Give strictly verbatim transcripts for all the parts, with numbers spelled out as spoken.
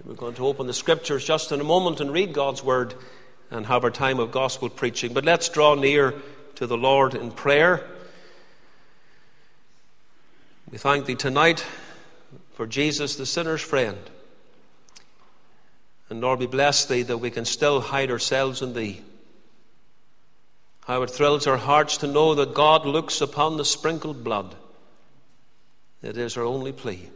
We're going to open the Scriptures just in a moment and read God's Word and have our time of gospel preaching. But let's draw near to the Lord in prayer. We thank Thee tonight for Jesus, the sinner's friend. And Lord, we bless Thee that we can still hide ourselves in Thee. How it thrills our hearts to know that God looks upon the sprinkled blood. It is our only plea.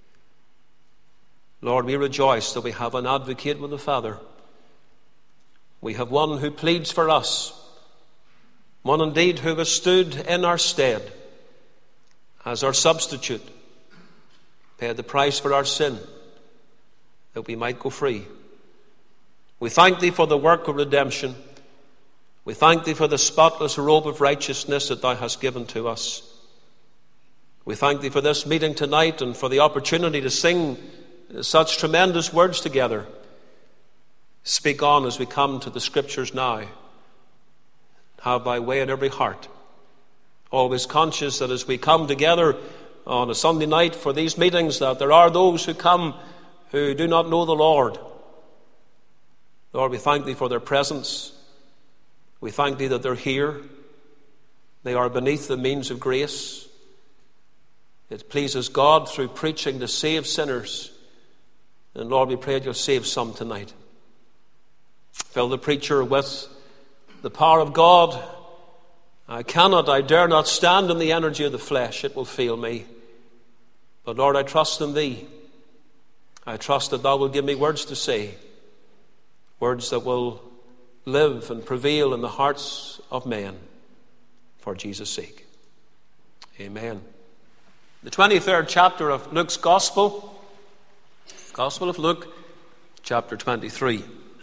Lord, we rejoice that we have an advocate with the Father. We have one who pleads for us, one indeed who has stood in our stead as our substitute, paid the price for our sin, that we might go free. We thank Thee for the work of redemption. We thank Thee for the spotless robe of righteousness that Thou hast given to us. We thank Thee for this meeting tonight and for the opportunity to sing such tremendous words together. Speak on as we come to the Scriptures now. Have Thy way in every heart. Always conscious that as we come together on a Sunday night for these meetings, that there are those who come who do not know the Lord. Lord, we thank Thee for their presence. We thank Thee that they're here. They are beneath the means of grace. It pleases God through preaching to save sinners. And Lord, we pray that You'll save some tonight. Fill the preacher with the power of God. I cannot, I dare not stand in the energy of the flesh. It will fail me. But Lord, I trust in Thee. I trust that Thou will give me words to say. Words that will live and prevail in the hearts of men for Jesus' sake. Amen. The twenty-third chapter of Luke's Gospel, Gospel of Luke, chapter twenty-three.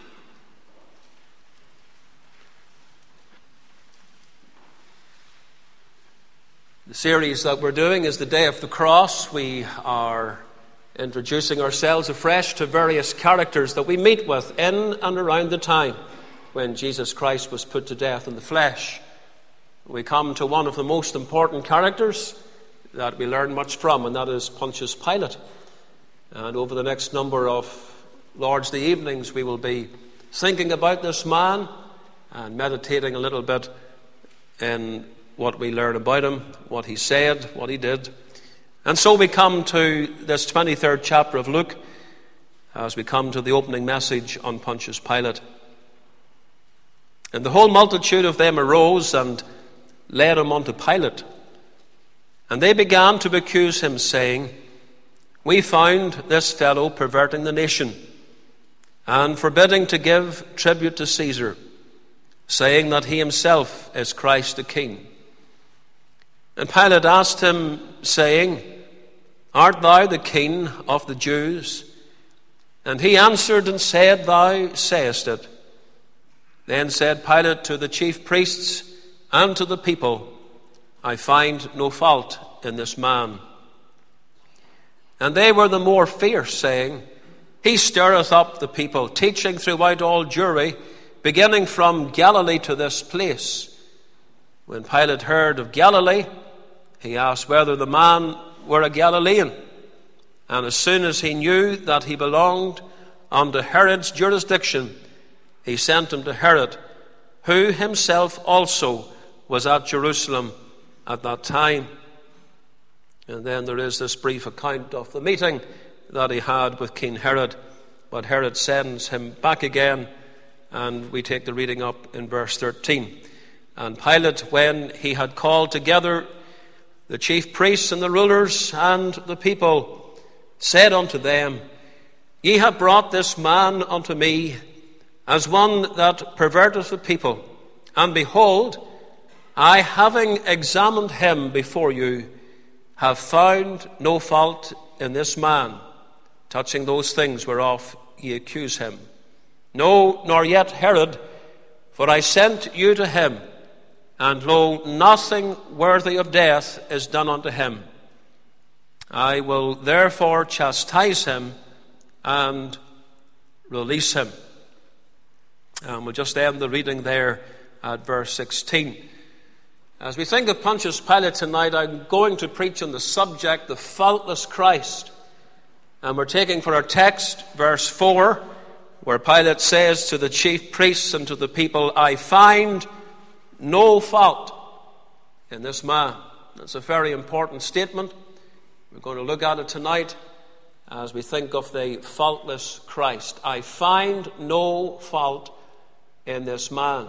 The series that we're doing is the Day of the Cross. We are introducing ourselves afresh to various characters that we meet with in and around the time when Jesus Christ was put to death in the flesh. We come to one of the most important characters that we learn much from, and that is Pontius Pilate. And over the next number of Lord's Day evenings, we will be thinking about this man and meditating a little bit in what we learn about him, what he said, what he did. And so we come to this twenty-third chapter of Luke as we come to the opening message on Pontius Pilate. And the whole multitude of them arose and led him unto Pilate. And they began to accuse him, saying, We found this fellow perverting the nation and forbidding to give tribute to Caesar, saying that he himself is Christ the King. And Pilate asked him, saying, Art thou the King of the Jews? And he answered and said, Thou sayest it. Then said Pilate to the chief priests and to the people, I find no fault in this man. And they were the more fierce, saying, He stirreth up the people, teaching throughout all Jewry, beginning from Galilee to this place. When Pilate heard of Galilee, he asked whether the man were a Galilean. And as soon as he knew that he belonged under Herod's jurisdiction, he sent him to Herod, who himself also was at Jerusalem at that time. And then there is this brief account of the meeting that he had with King Herod. But Herod sends him back again, and we take the reading up in verse thirteen. And Pilate, when he had called together the chief priests and the rulers and the people, said unto them, Ye have brought this man unto me as one that perverteth the people. And behold, I, having examined him before you, have found no fault in this man, touching those things whereof ye accuse him. No, nor yet Herod, for I sent you to him, and lo, nothing worthy of death is done unto him. I will therefore chastise him and release him. And we'll just end the reading there at verse sixteen. As we think of Pontius Pilate tonight, I'm going to preach on the subject, the faultless Christ. And we're taking for our text verse four, where Pilate says to the chief priests and to the people, I find no fault in this man. That's a very important statement. We're going to look at it tonight as we think of the faultless Christ. I find no fault in this man.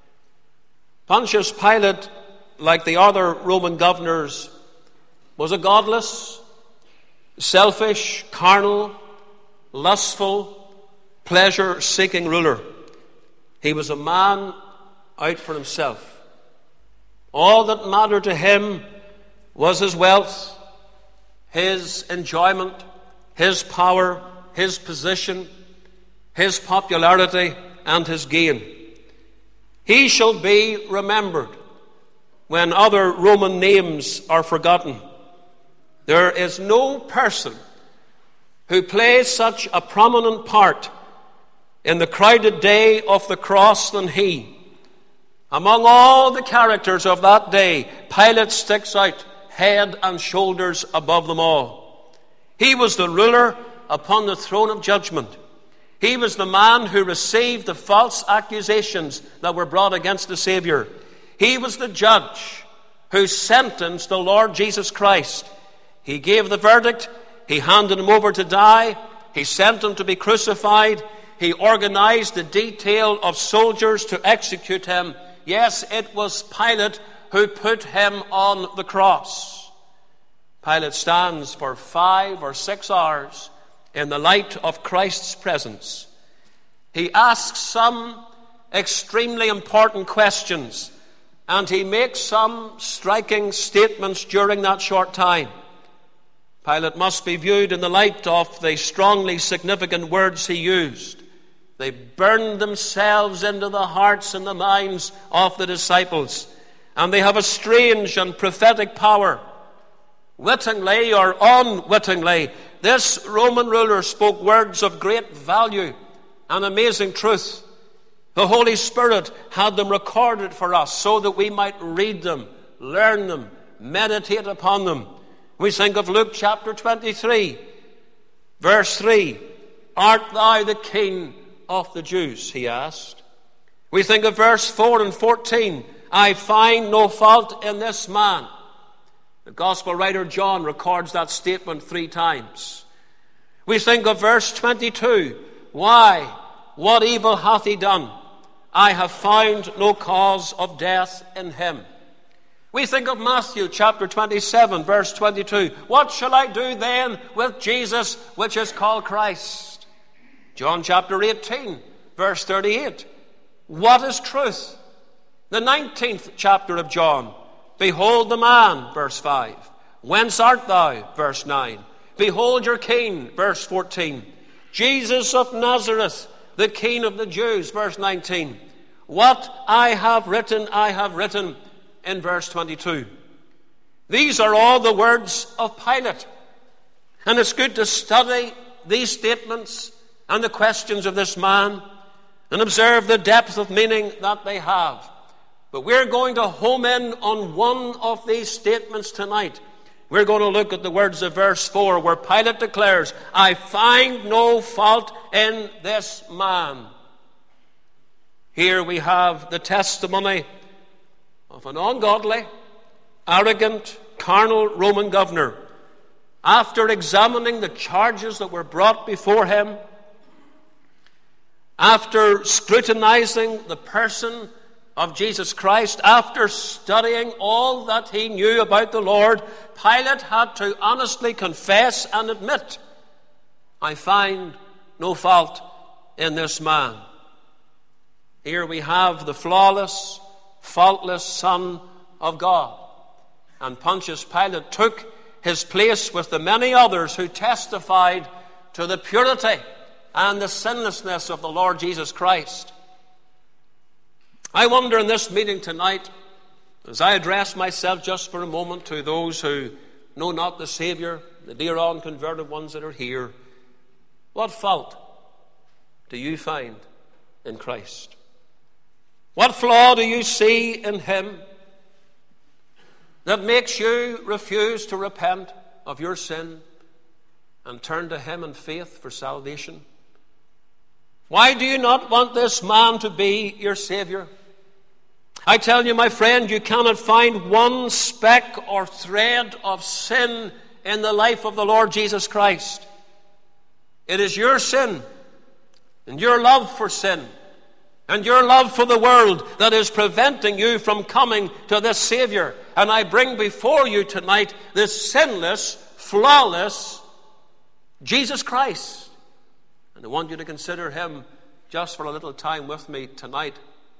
Pontius Pilate, like the other Roman governors, was a godless, selfish, carnal, lustful, pleasure-seeking ruler. He was a man out for himself. All that mattered to him was his wealth, his enjoyment, his power, his position, his popularity, and his gain. He shall be remembered when other Roman names are forgotten. There is no person who plays such a prominent part in the crowded day of the cross than he. Among all the characters of that day, Pilate sticks out head and shoulders above them all. He was the ruler upon the throne of judgment. He was the man who received the false accusations that were brought against the Savior. He was the judge who sentenced the Lord Jesus Christ. He gave the verdict. He handed him over to die. He sent him to be crucified. He organized the detail of soldiers to execute him. Yes, it was Pilate who put him on the cross. Pilate stands for five or six hours in the light of Christ's presence. He asks some extremely important questions, and he makes some striking statements during that short time. Pilate must be viewed in the light of the strongly significant words he used. They burned themselves into the hearts and the minds of the disciples, and they have a strange and prophetic power. Wittingly or unwittingly, this Roman ruler spoke words of great value and amazing truth. The Holy Spirit had them recorded for us so that we might read them, learn them, meditate upon them. We think of Luke chapter twenty-three, verse three. Art thou the King of the Jews? He asked. We think of verse four and fourteen. I find no fault in this man. The gospel writer John records that statement three times. We think of verse twenty-two. Why? What evil hath he done? I have found no cause of death in him. We think of Matthew chapter twenty-seven, verse twenty-two. What shall I do then with Jesus, which is called Christ? John chapter eighteen, verse thirty-eight. What is truth? The nineteenth chapter of John. Behold the man, verse five. Whence art thou, verse nine. Behold your king, verse fourteen. Jesus of Nazareth, the King of the Jews, verse nineteen. What I have written, I have written, in verse twenty-two. These are all the words of Pilate. And it's good to study these statements and the questions of this man and observe the depth of meaning that they have. But we're going to home in on one of these statements tonight. We're going to look at the words of verse four, where Pilate declares, I find no fault in this man. Here we have the testimony of an ungodly, arrogant, carnal Roman governor. After examining the charges that were brought before him, after scrutinizing the person of Jesus Christ, after studying all that he knew about the Lord, Pilate had to honestly confess and admit, I find no fault in this man. Here we have the flawless, faultless Son of God. And Pontius Pilate took his place with the many others who testified to the purity and the sinlessness of the Lord Jesus Christ. I wonder in this meeting tonight, as I address myself just for a moment to those who know not the Savior, the dear unconverted ones that are here, what fault do you find in Christ? What flaw do you see in him that makes you refuse to repent of your sin and turn to him in faith for salvation? Why do you not want this man to be your Savior? I tell you, my friend, you cannot find one speck or thread of sin in the life of the Lord Jesus Christ. It is your sin and your love for sin and your love for the world that is preventing you from coming to this Savior. And I bring before you tonight this sinless, flawless Jesus Christ. And I want you to consider him just for a little time with me tonight.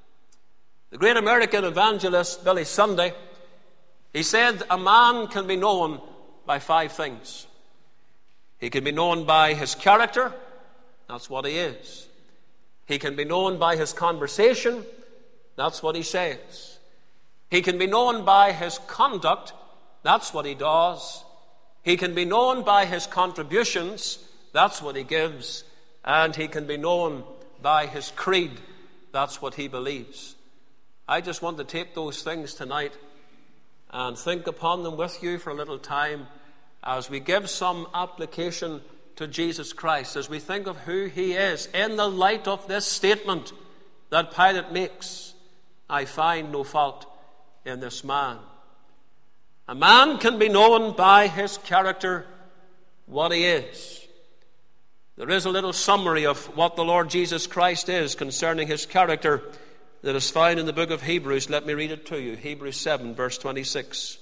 The great American evangelist Billy Sunday, he said a man can be known by five things. He can be known by his character. That's what he is. He can be known by his conversation. That's what he says. He can be known by his conduct. That's what he does. He can be known by his contributions. That's what he gives. And he can be known by his creed. That's what he believes. I just want to take those things tonight and think upon them with you for a little time as we give some application to Jesus Christ, as we think of who he is in the light of this statement that Pilate makes. I find no fault in this man. A man can be known by his character, what he is. There is a little summary of what the Lord Jesus Christ is concerning his character that is found in the book of Hebrews. Let me read it to you. Hebrews seven, verse twenty-six.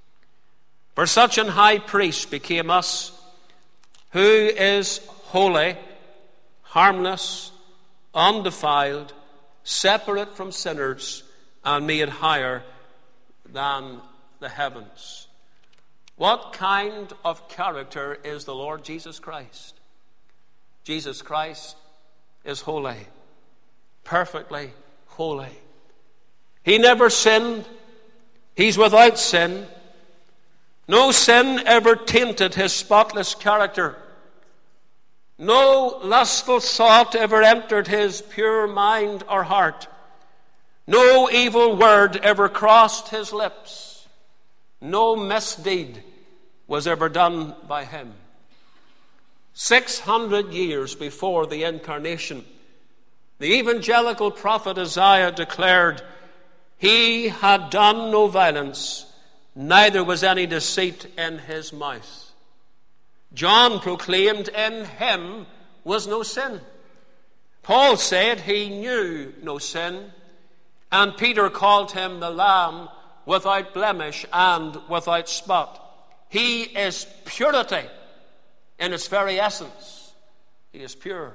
For such an high priest became us, who is holy, harmless, undefiled, separate from sinners, and made higher than the heavens. What kind of character is the Lord Jesus Christ? Jesus Christ is holy, perfectly holy. He never sinned. He's without sin. No sin ever tainted his spotless character. No lustful thought ever entered his pure mind or heart. No evil word ever crossed his lips. No misdeed was ever done by him. Six hundred years before the incarnation, the evangelical prophet Isaiah declared, he had done no violence, neither was any deceit in his mouth. John proclaimed in him was no sin. Paul said he knew no sin. And Peter called him the Lamb without blemish and without spot. He is purity in its very essence. He is pure.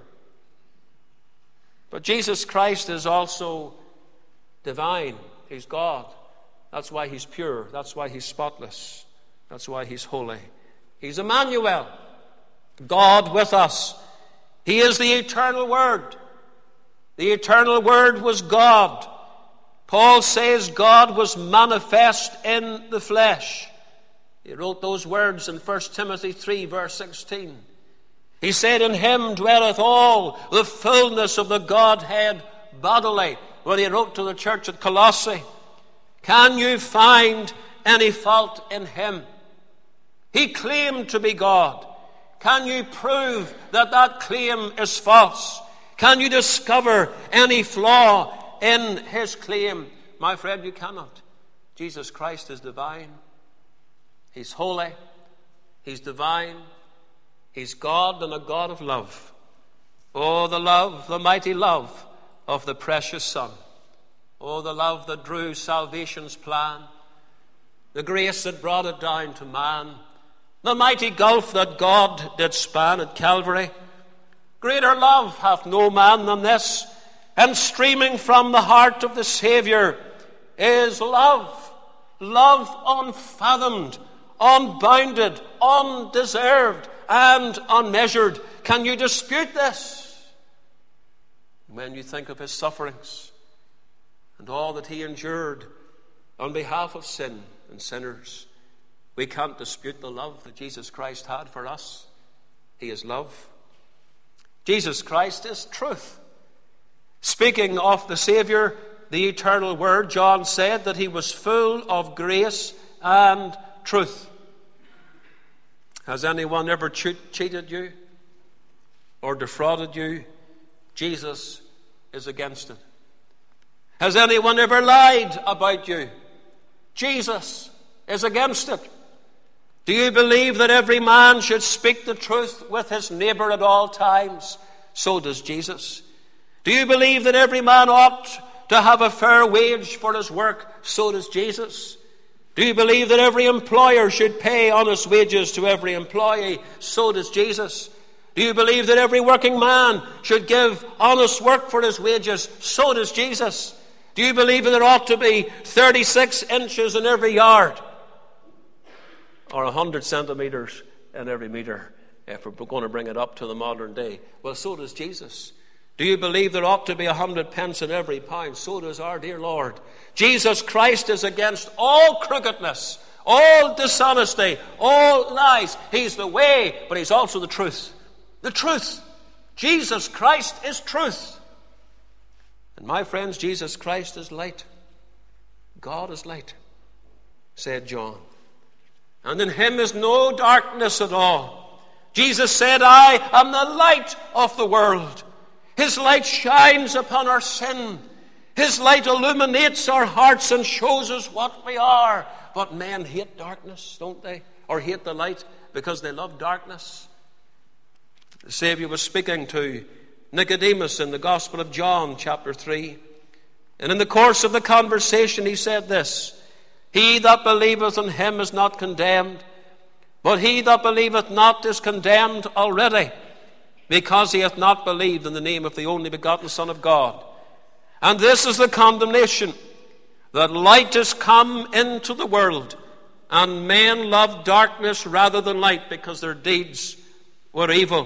But Jesus Christ is also divine. He's God. That's why he's pure. That's why he's spotless. That's why he's holy. He's Emmanuel, God with us. He is the eternal Word. The eternal Word was God. Paul says God was manifest in the flesh. He wrote those words in First Timothy three, verse sixteen. He said, in him dwelleth all the fullness of the Godhead bodily, when he wrote to the church at Colossae. Can you find any fault in him? He claimed to be God. Can you prove that that claim is false? Can you discover any flaw in his claim? My friend, you cannot. Jesus Christ is divine. He's holy. He's divine. He's God and a God of love. Oh, the love, the mighty love of the precious Son. Oh, the love that drew salvation's plan. The grace that brought it down to man. The mighty gulf that God did span at Calvary. Greater love hath no man than this. And streaming from the heart of the Savior is love. Love unfathomed, unbounded, undeserved, and unmeasured. Can you dispute this? When you think of his sufferings and all that he endured on behalf of sin and sinners, we can't dispute the love that Jesus Christ had for us. He is love. Jesus Christ is truth. Speaking of the Savior, the eternal Word, John said that he was full of grace and truth. Has anyone ever che- cheated you or defrauded you? Jesus is against it. Has anyone ever lied about you? Jesus is against it. Do you believe that every man should speak the truth with his neighbor at all times? So does Jesus. Do you believe that every man ought to have a fair wage for his work? So does Jesus. Do you believe that every employer should pay honest wages to every employee? So does Jesus. Do you believe that every working man should give honest work for his wages? So does Jesus. Do you believe that there ought to be thirty-six inches in every yard? Or one hundred centimeters in every meter, if we're going to bring it up to the modern day? Well, so does Jesus. Do you believe there ought to be a hundred pence in every pound? So does our dear Lord. Jesus Christ is against all crookedness, all dishonesty, all lies. He's the way, but he's also the truth. The truth. Jesus Christ is truth. And my friends, Jesus Christ is light. God is light, said John. And in him is no darkness at all. Jesus said, I am the light of the world. His light shines upon our sin. His light illuminates our hearts and shows us what we are. But men hate darkness, don't they? Or hate the light because they love darkness. The Savior was speaking to Nicodemus in the Gospel of John, chapter three. And in the course of the conversation, he said this: He that believeth in him is not condemned, but he that believeth not is condemned already, because he hath not believed in the name of the only begotten Son of God. And this is the condemnation, that light is come into the world, and men love darkness rather than light, because their deeds were evil.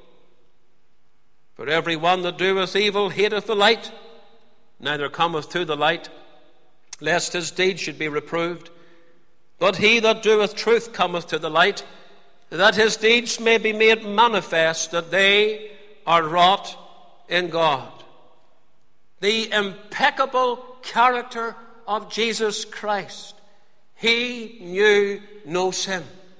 For every one that doeth evil hateth the light, neither cometh to the light, lest his deeds should be reproved. But he that doeth truth cometh to the light, that his deeds may be made manifest, that they are wrought in God. The impeccable character of Jesus Christ. He knew no sin.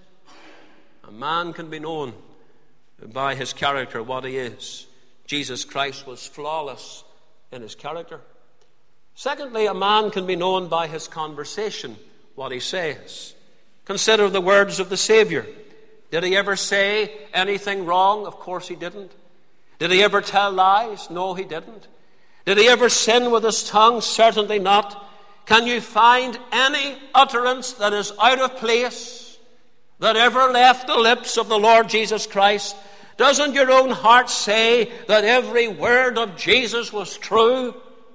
A man can be known by his character, what he is. Jesus Christ was flawless in his character. Secondly, a man can be known by his conversation, what he says. Consider the words of the Savior. Did he ever say anything wrong? Of course he didn't. Did he ever tell lies? No, he didn't. Did he ever sin with his tongue? Certainly not. Can you find any utterance that is out of place that ever left the lips of the Lord Jesus Christ? Doesn't your own heart say that every word of Jesus was true?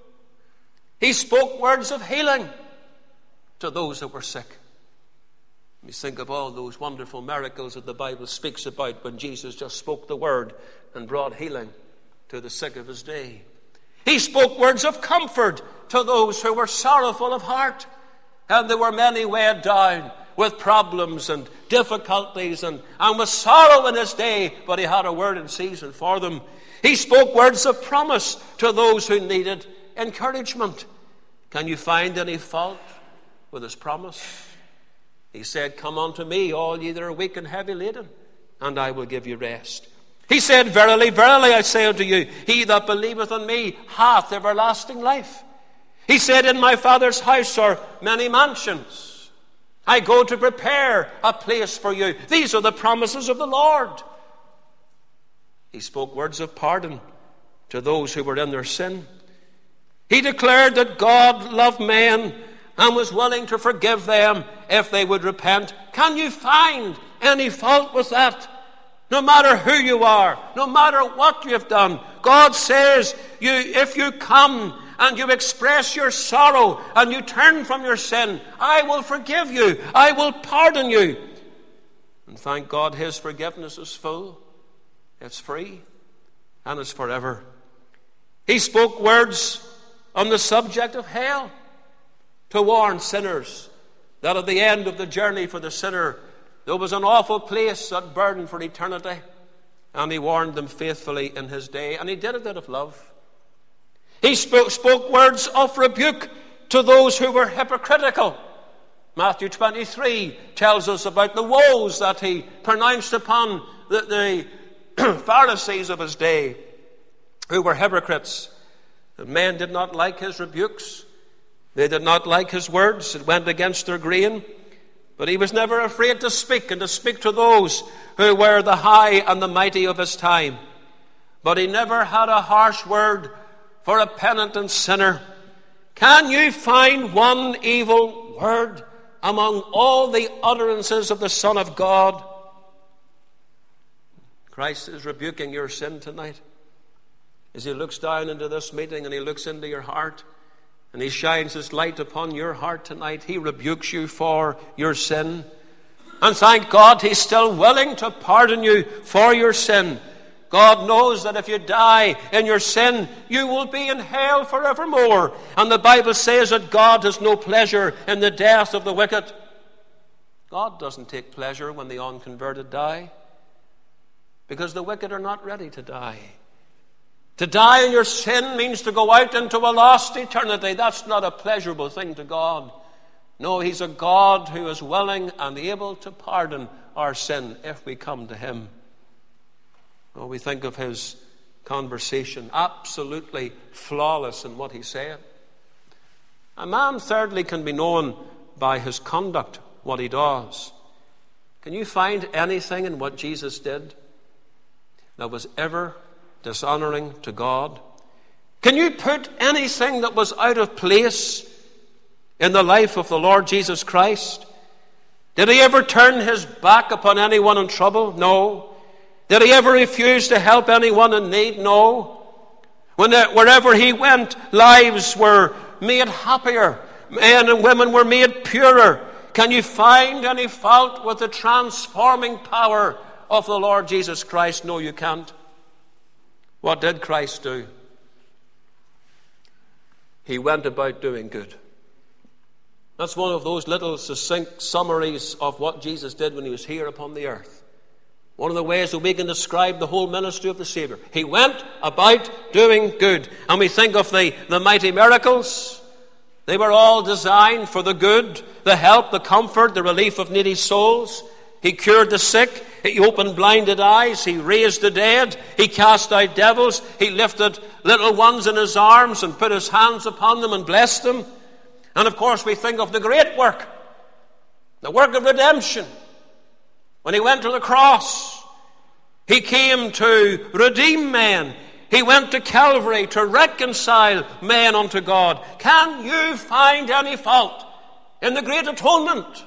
He spoke words of healing to those that were sick. You think of all those wonderful miracles that the Bible speaks about when Jesus just spoke the word and brought healing to the sick of his day. He spoke words of comfort to those who were sorrowful of heart. And there were many weighed down with problems and difficulties and, and with sorrow in his day, but he had a word in season for them. He spoke words of promise to those who needed encouragement. Can you find any fault with his promise? He said, Come unto me, all ye that are weak and heavy laden, and I will give you rest. He said, Verily, verily, I say unto you, he that believeth on me hath everlasting life. He said, In my Father's house are many mansions. I go to prepare a place for you. These are the promises of the Lord. He spoke words of pardon to those who were in their sin. He declared that God loved men and was willing to forgive them if they would repent. Can you find any fault with that? No matter who you are, no matter what you have done, God says, you, if you come and you express your sorrow and you turn from your sin, I will forgive you. I will pardon you. And thank God his forgiveness is full. It's free and it's forever. He spoke words on the subject of hell to warn sinners that at the end of the journey for the sinner, there was an awful place that burned for eternity. And he warned them faithfully in his day. And he did it out of love. He spoke, spoke words of rebuke to those who were hypocritical. Matthew twenty-three tells us about the woes that he pronounced upon the, the Pharisees of his day, who were hypocrites. The men did not like his rebukes. They did not like his words. It went against their grain. But he was never afraid to speak, and to speak to those who were the high and the mighty of his time. But he never had a harsh word for a penitent sinner. Can you find one evil word among all the utterances of the Son of God? Christ is rebuking your sin tonight. As he looks down into this meeting and he looks into your heart and he shines his light upon your heart tonight, he rebukes you for your sin. And thank God he's still willing to pardon you for your sin. God knows that if you die in your sin, you will be in hell forevermore. And the Bible says that God has no pleasure in the death of the wicked. God doesn't take pleasure when the unconverted die, because the wicked are not ready to die. To die in your sin means to go out into a lost eternity. That's not a pleasurable thing to God. No, he's a God who is willing and able to pardon our sin if we come to him. Oh, we think of his conversation, absolutely flawless in what he said. A man, thirdly, can be known by his conduct, what he does. Can you find anything in what Jesus did that was ever dishonoring to God? Can you put anything that was out of place in the life of the Lord Jesus Christ? Did he ever turn his back upon anyone in trouble? No. Did he ever refuse to help anyone in need? No. When, wherever he went, lives were made happier. Men and women were made purer. Can you find any fault with the transforming power of the Lord Jesus Christ? No, you can't. What did Christ do? He went about doing good. That's one of those little succinct summaries of what Jesus did when he was here upon the earth. One of the ways that we can describe the whole ministry of the Savior. He went about doing good. And we think of the, the mighty miracles. They were all designed for the good, the help, the comfort, the relief of needy souls. He cured the sick. He opened blinded eyes. He raised the dead. He cast out devils. He lifted little ones in his arms and put his hands upon them and blessed them. And of course we think of the great work, the work of redemption. When he went to the cross, he came to redeem men. He went to Calvary to reconcile men unto God. Can you find any fault in the great atonement?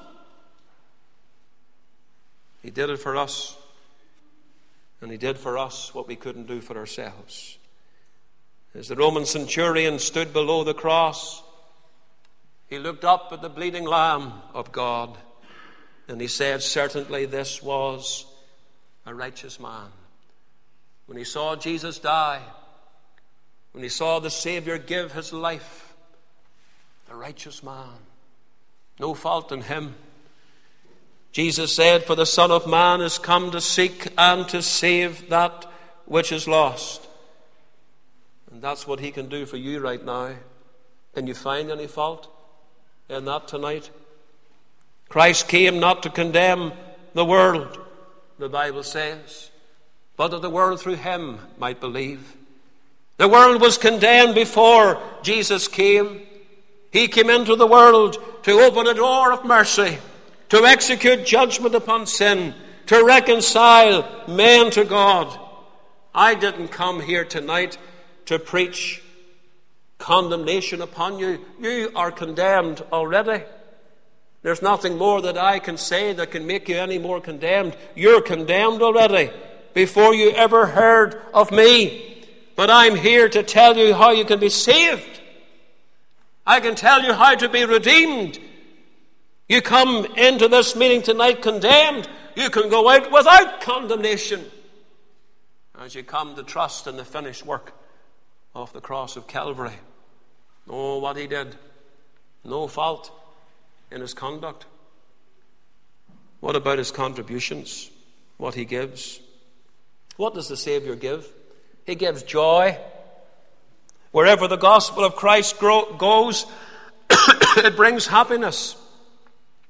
He did it for us. And he did for us what we couldn't do for ourselves. As the Roman centurion stood below the cross, he looked up at the bleeding Lamb of God. And he said, certainly this was a righteous man. When he saw Jesus die, when he saw the Savior give his life, a righteous man, no fault in him. Jesus said, for the Son of Man is come to seek and to save that which is lost. And that's what he can do for you right now. Can you find any fault in that tonight? Christ came not to condemn the world, the Bible says, but that the world through him might believe. The world was condemned before Jesus came. He came into the world to open a door of mercy, to execute judgment upon sin, to reconcile men to God. I didn't come here tonight to preach condemnation upon you. You are condemned already. There's nothing more that I can say that can make you any more condemned. You're condemned already before you ever heard of me. But I'm here to tell you how you can be saved. I can tell you how to be redeemed. You come into this meeting tonight condemned. You can go out without condemnation as you come to trust in the finished work of the cross of Calvary. Oh, what he did. No fault in his conduct. What about his contributions? What he gives? What does the Savior give? He gives joy. Wherever the gospel of Christ grow, goes, it brings happiness.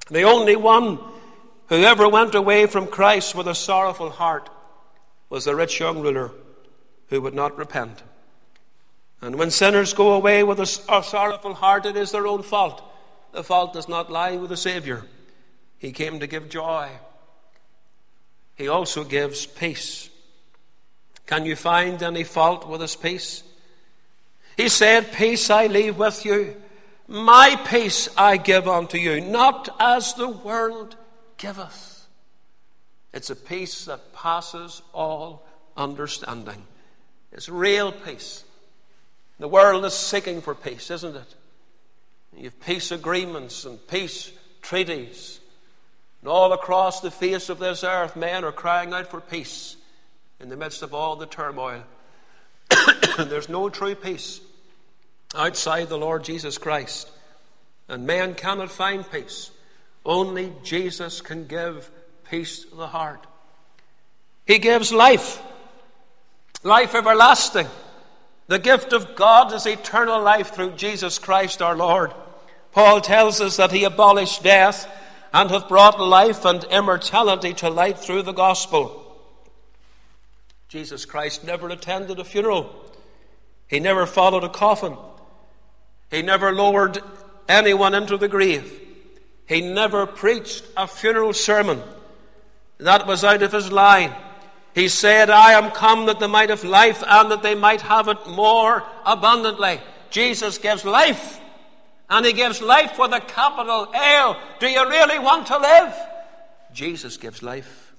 The only one who ever went away from Christ with a sorrowful heart was the rich young ruler who would not repent. And when sinners go away with a sorrowful heart, it is their own fault. The fault does not lie with the Savior. He came to give joy. He also gives peace. Can you find any fault with his peace? He said, "Peace I leave with you. My peace I give unto you, not as the world giveth." It's a peace that passes all understanding. It's real peace. The world is seeking for peace, isn't it? You have peace agreements and peace treaties. And all across the face of this earth, men are crying out for peace in the midst of all the turmoil. There's no true peace outside the Lord Jesus Christ. And men cannot find peace. Only Jesus can give peace to the heart. He gives life. Life everlasting. The gift of God is eternal life through Jesus Christ our Lord. Paul tells us that he abolished death and hath brought life and immortality to light through the gospel. Jesus Christ never attended a funeral. He never followed a coffin. He never lowered anyone into the grave. He never preached a funeral sermon. That was out of his line. He said, "I am come that they might have life and that they might have it more abundantly." Jesus gives life. And he gives life with a capital L. Do you really want to live? Jesus gives life.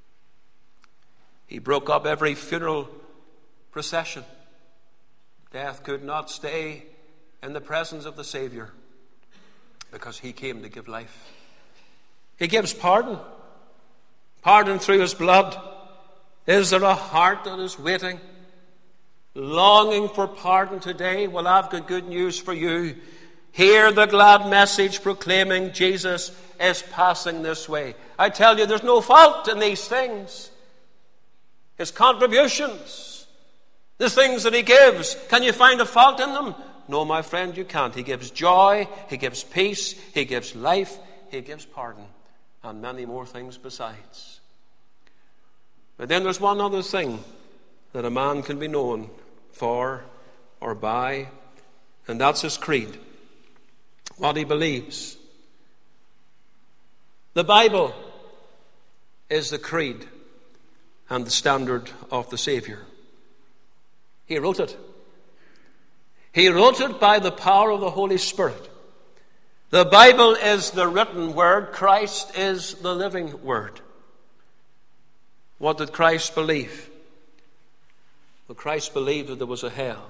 He broke up every funeral procession. Death could not stay in the presence of the Savior because he came to give life. He gives pardon. Pardon through his blood. Is there a heart that is waiting, longing for pardon today? Well, I've got good news for you. Hear the glad message proclaiming Jesus is passing this way. I tell you, there's no fault in these things. His contributions, the things that he gives, can you find a fault in them? No, my friend, you can't. He gives joy, he gives peace, he gives life, he gives pardon, and many more things besides. But then there's one other thing that a man can be known for or by, and that's his creed. What he believes. The Bible is the creed and the standard of the Savior. He wrote it. He wrote it by the power of the Holy Spirit. The Bible is the written word. Christ is the living word. What did Christ believe? Well, Christ believed that there was a hell.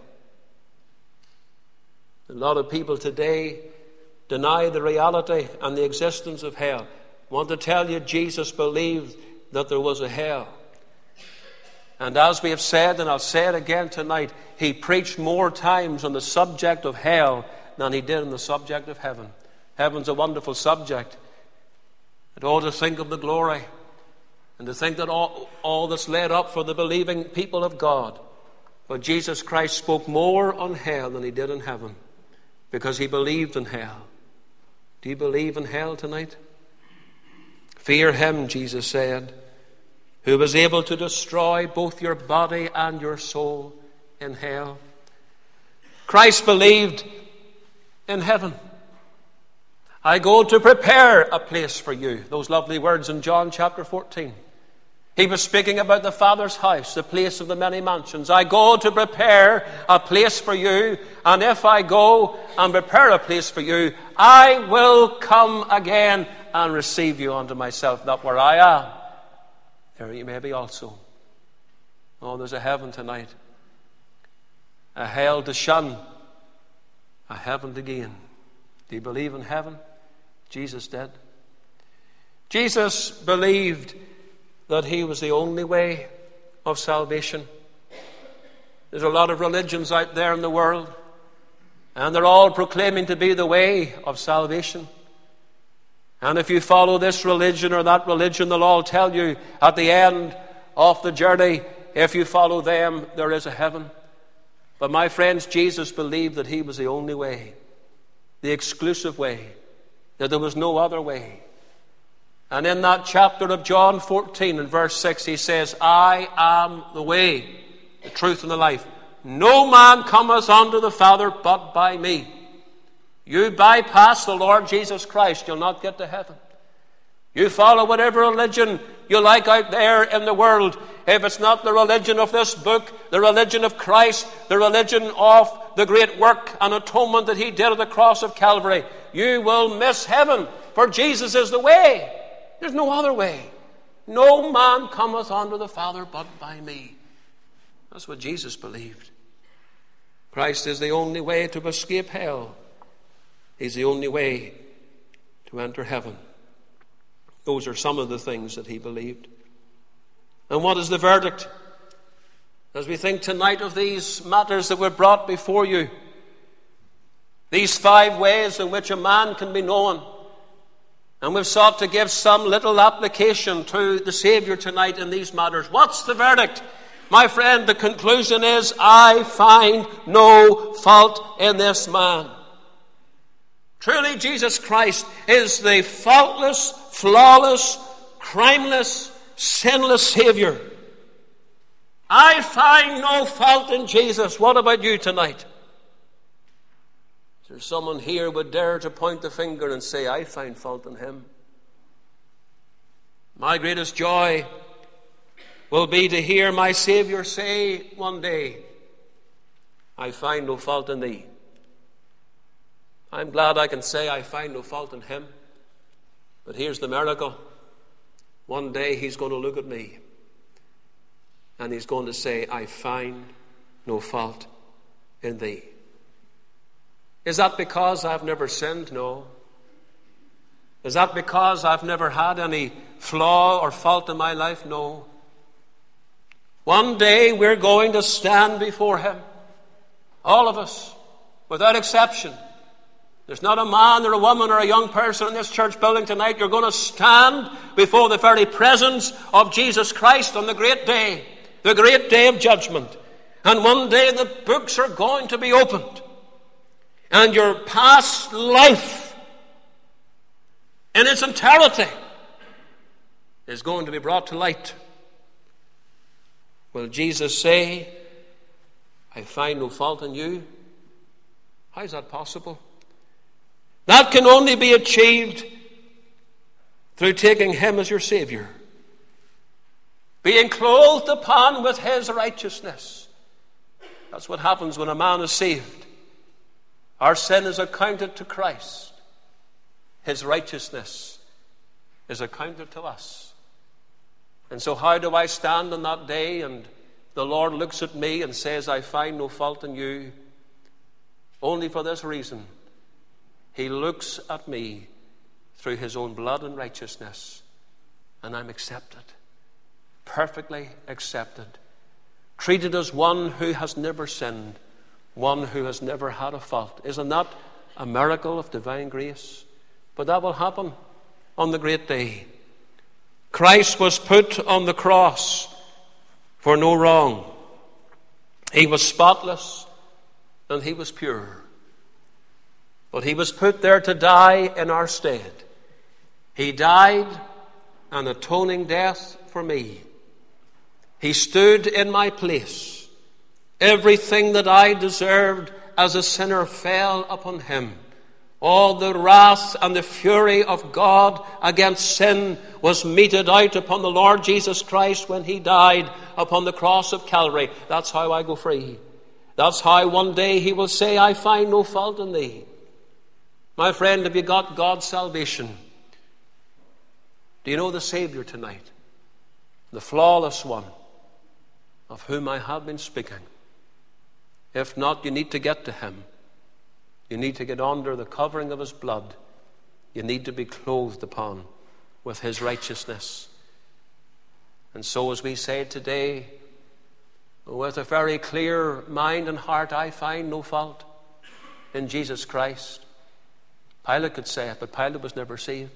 A lot of people today deny the reality and the existence of hell. I want to tell you, Jesus believed that there was a hell. And as we have said, and I'll say it again tonight, he preached more times on the subject of hell than he did on the subject of heaven. Heaven's a wonderful subject. And all to think of the glory, and to think that all, all that's laid up for the believing people of God. But Jesus Christ spoke more on hell than he did in heaven, because he believed in hell. Do you believe in hell tonight? Fear him, Jesus said, who was able to destroy both your body and your soul in hell. Christ believed in heaven. I go to prepare a place for you. Those lovely words in John chapter fourteen. He was speaking about the Father's house, the place of the many mansions. I go to prepare a place for you, and if I go and prepare a place for you, I will come again and receive you unto myself, that where I am, there you may be also. Oh, there's a heaven tonight, a hell to shun, a heaven to gain. Do you believe in heaven? Jesus did. Jesus believed that he was the only way of salvation. There's a lot of religions out there in the world, and they're all proclaiming to be the way of salvation. And if you follow this religion or that religion, they'll all tell you at the end of the journey, if you follow them, there is a heaven. But my friends, Jesus believed that he was the only way, the exclusive way, that there was no other way. And in that chapter of John fourteen and verse six, he says, I am the way, the truth, and the life. No man cometh unto the Father but by me. You bypass the Lord Jesus Christ, you'll not get to heaven. You follow whatever religion you like out there in the world. If it's not the religion of this book, the religion of Christ, the religion of the great work and atonement that he did at the cross of Calvary, you will miss heaven, for Jesus is the way. There's no other way. No man cometh unto the Father but by me. That's what Jesus believed. Christ is the only way to escape hell. He's the only way to enter heaven. Those are some of the things that he believed. And what is the verdict? As we think tonight of these matters that were brought before you, these five ways in which a man can be known, and we've sought to give some little application to the Savior tonight in these matters. What's the verdict? My friend, the conclusion is, I find no fault in this man. Truly, Jesus Christ is the faultless, flawless, crimeless, sinless Savior. I find no fault in Jesus. What about you tonight? Is there someone here who would dare to point the finger and say, I find fault in him? My greatest joy will be to hear my Savior say one day, I find no fault in thee. I'm glad I can say I find no fault in him. But here's the miracle. One day he's going to look at me and he's going to say, I find no fault in thee. Is that because I've never sinned? No. Is that because I've never had any flaw or fault in my life? No. One day we're going to stand before him. All of us, without exception. There's not a man or a woman or a young person in this church building tonight. You're going to stand before the very presence of Jesus Christ on the great day, the great day of judgment. And one day the books are going to be opened. And your past life in its entirety is going to be brought to light. Will Jesus say, I find no fault in you? How is that possible? That can only be achieved through taking him as your Savior, being clothed upon with his righteousness. That's what happens when a man is saved. Our sin is accounted to Christ. His righteousness is accounted to us. And so how do I stand on that day and the Lord looks at me and says, I find no fault in you? Only for this reason. He looks at me through his own blood and righteousness, and I'm accepted, perfectly accepted, treated as one who has never sinned, one who has never had a fault. Isn't that a miracle of divine grace? But that will happen on the great day. Christ was put on the cross for no wrong. He was spotless and he was pure. But he was put there to die in our stead. He died an atoning death for me. He stood in my place. Everything that I deserved as a sinner fell upon him. All the wrath and the fury of God against sin was meted out upon the Lord Jesus Christ when he died upon the cross of Calvary. That's how I go free. That's how one day he will say, I find no fault in thee. My friend, have you got God's salvation? Do you know the Savior tonight? The flawless one of whom I have been speaking. If not, you need to get to him. You need to get under the covering of his blood. You need to be clothed upon with his righteousness. And so as we say today, with a very clear mind and heart, I find no fault in Jesus Christ. Pilate could say it, but Pilate was never saved.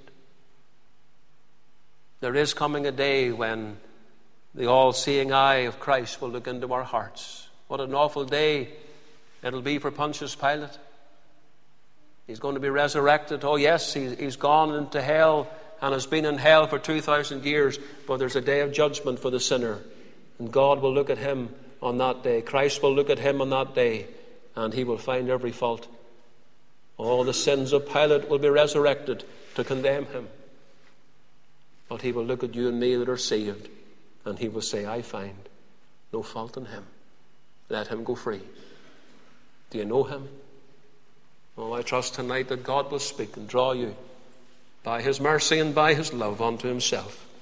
There is coming a day when the all-seeing eye of Christ will look into our hearts. What an awful day it'll be for Pontius Pilate. He's going to be resurrected. Oh yes, he's, he's gone into hell and has been in hell for two thousand years. But there's a day of judgment for the sinner. And God will look at him on that day. Christ will look at him on that day. And he will find every fault. All the sins of Pilate will be resurrected to condemn him. But he will look at you and me that are saved. And he will say, I find no fault in him. Let him go free. Do you know him? Oh, I trust tonight that God will speak and draw you by his mercy and by his love unto himself.